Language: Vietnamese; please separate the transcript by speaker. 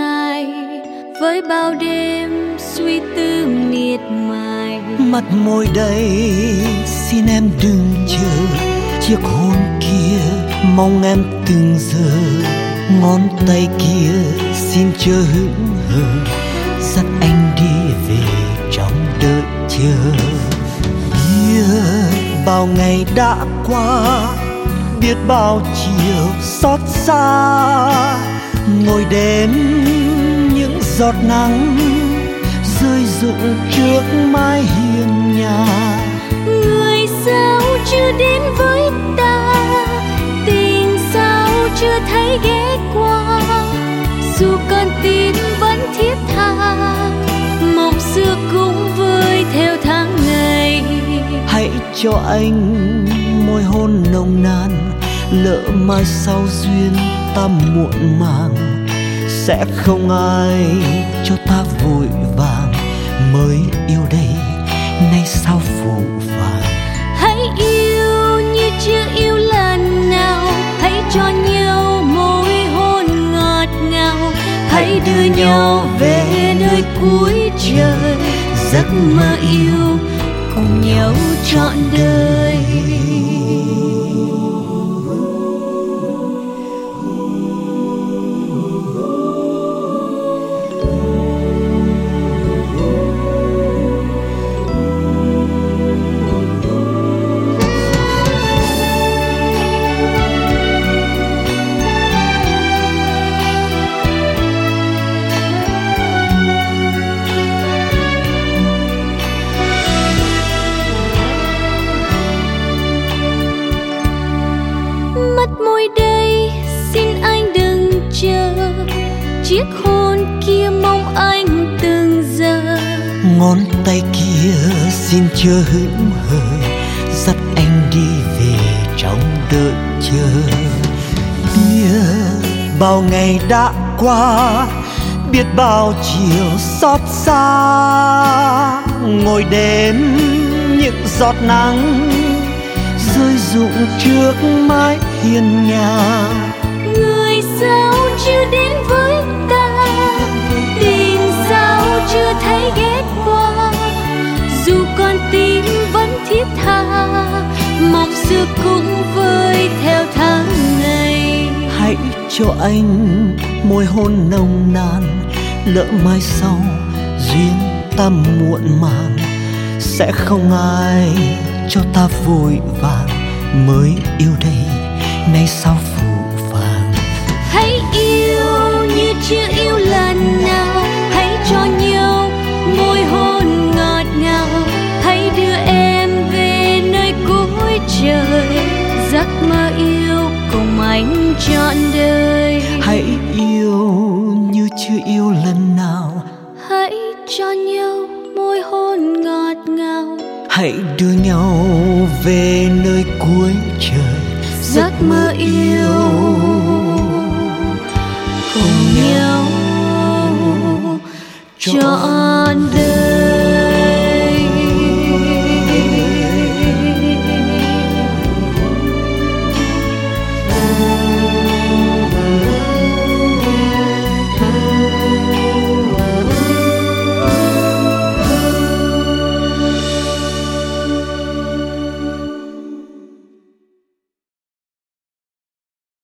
Speaker 1: dài với bao đêm suy tư miệt mài.
Speaker 2: Mặt môi đây xin em đừng chờ chiếc hôn kia, mong em từng giờ. Ngón tay kia xin chớ hững hờ, dắt anh đi về trong đợi chờ. Biết bao ngày đã qua, biết bao chiều xót xa, ngồi đếm những giọt nắng rơi rụng trước mái hiên nhà.
Speaker 1: Người sao chưa đến với ta, tình sao chưa thấy ghé qua, dù con tim vẫn thiết tha, mộng xưa cũng vơi theo tháng ngày.
Speaker 2: Hãy cho anh môi hôn nồng nàn, lỡ mai sau duyên ta muộn màng, sẽ không ai cho ta vội vàng mới yêu đây, nay sao phụ vàng.
Speaker 1: Hãy yêu như chưa yêu lần nào, hãy cho nhau môi hôn ngọt ngào, hãy đưa nhau về nơi cuối trời, giấc mơ yêu cùng nhau trọn đời. Chiếc hôn kia mong anh từng giờ.
Speaker 2: Ngón tay kia xin chớ hững hờ, dắt anh đi về trong đợi chờ. Biết bao ngày đã qua, biết bao chiều xót xa, ngồi đếm những giọt nắng rơi rụng trước mái hiên nhà.
Speaker 1: Người sao chưa đến với ta, tình sao chưa thấy ghé qua, dù con tim vẫn thiết tha, mong xưa cũng vơi theo tháng ngày.
Speaker 2: Hãy cho anh môi hôn nồng nàn, lỡ mai sau duyên ta muộn màng, sẽ không ai cho ta vội vàng mới yêu đây, nay sao phụ vàng.
Speaker 1: Hãy yêu như chưa yêu lần nào, hãy cho nhau môi hôn ngọt ngào, hãy đưa em về nơi cuối trời, giấc mơ yêu cùng anh trọn đời.
Speaker 2: Hãy yêu như chưa yêu lần nào,
Speaker 1: hãy cho nhau môi hôn ngọt ngào,
Speaker 2: hãy đưa nhau về nơi cuối trời,
Speaker 1: giấc mơ yêu cùng nhau trọn đời.